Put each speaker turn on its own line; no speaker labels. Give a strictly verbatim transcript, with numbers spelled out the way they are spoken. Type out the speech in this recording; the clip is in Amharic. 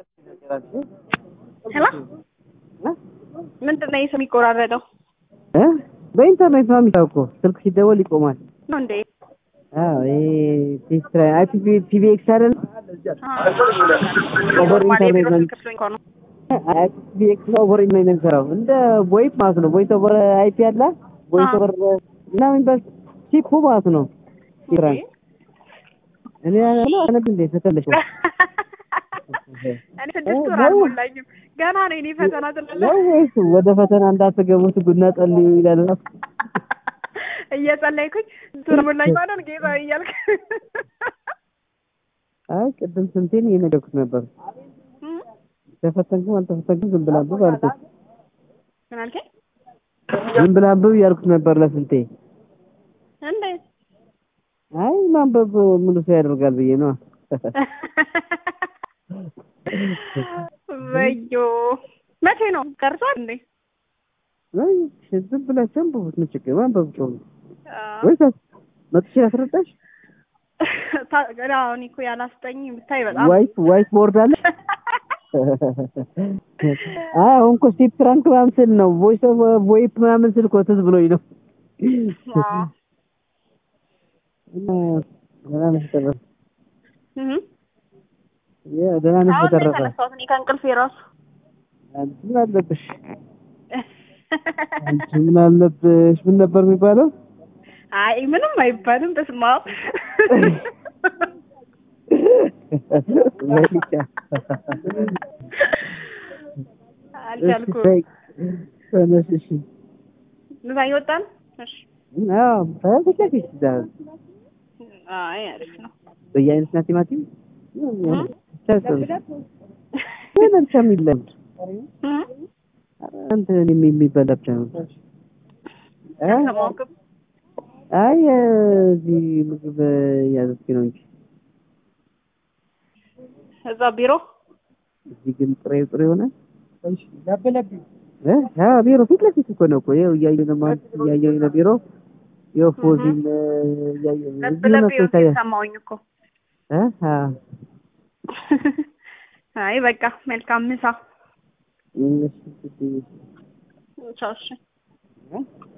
ሄሎ ምንድነው የስም ይቆራረጠው?
እ በኢንተርኔት ነው የሚታወቀው። ስልክ ሲደወል ይቆማል
ነው እንዴ?
አዎ ይሄ ቴስትራ አይፒቪ ፒቪኤክስ አይደል? ኦቨር ኢንተርኔት ነው
ነው።
አይፒቪኤክስ ነው ኦቨር ኢንተርኔት ነው የሚሰራው። እንደ ቮይፕ ማለት ነው። ቮይስ ኦቨር አይፒ አለ ቮይስ ኦቨር ምናምን በስ ሲኩ ማለት ነው። ይራን እኔ ያለው አነብ እንዴ ተተለሽ
እኔ ስድስት ወር አልሞላኝም ገና ነው። እኔ ፈተና ተለለ
ወይስ ወደ ፈተና እንዳትገቡት ጉና ጸልዩ ይላል።
እየጸለይኩኝ ቱርሙላኝ ማለት ጌታ እያልክ
አይ ቅድም ስንቴን እየነገርኩት ነበር። ተፈተንኩ አልተፈተንኩም ዝም ብላ አንብብ አልኩት።
ምን አልከኝ?
ዝም ብላ አንብብ ያልኩት ነበር ለስንቴ።
እንዴ
አይ ማንበብ ምን ሰው ያደርጋል ብዬ ነው።
ወዮ መቼ ነው ቀርቷል እንዴ?
አይ ዝም ብላችሁ አንብቡት ምን ችግር ማንበብ ጥሩ ነው። ወይስ መጥቼ አስረዳሽ?
ታዲያውን እኮ ያላስጠኝ ብታይ በጣም
ዋይት ዋይት ቦርድ አለ። አይ አሁን እኮ ስቲፕ ፍራንክ ማምስል ነው ቮይስ ኦፍ ቮይፕ ምናምን ስል እኮ ትዝ ብሎኝ ነው። እና ደህና ነሽ ተረፈ?
እህ
ያ ደህና ነሽ ተረፈ?
እኔ ከእንቅልፌ እራሱ
አንቺ ምን አለብሽ? አንቺ ምን አለብሽ? ምን ነበር የሚባለው?
አይ ምንም አይባልም። በስማ
ወይቻ
አልቻልኩም።
ተነስሽ
ምሳ ይወጣል? እሺ
አዎ ታውቂያለሽ ዛሬ
አይ አሪፍ ነው።
በየአይነት ናት ቲማቲም ታሰብ ምንም ሰሚለም አንተ የሚበላ ብቻ ነው። አይ እዚህ ምግብ ያዘዝኩ ነው እንጂ
እዛ ቢሮ
እዚህ ግን ጥሬ ጥሬ ሆነ። እሺ ያበለብኝ እ ያ ቢሮ ፊት ለፊት እኮ ነው እኮ ይኸው እያየሁ ነው ማለት እያየሁ ነው ቢሮ ይኸው ፎዚን እያየሁ ነው
ያበለብኝ ሰማሁኝ እኮ
እ አ
አይ በቃ መልካም ምሳ።
እሺ
ቻው። እሺ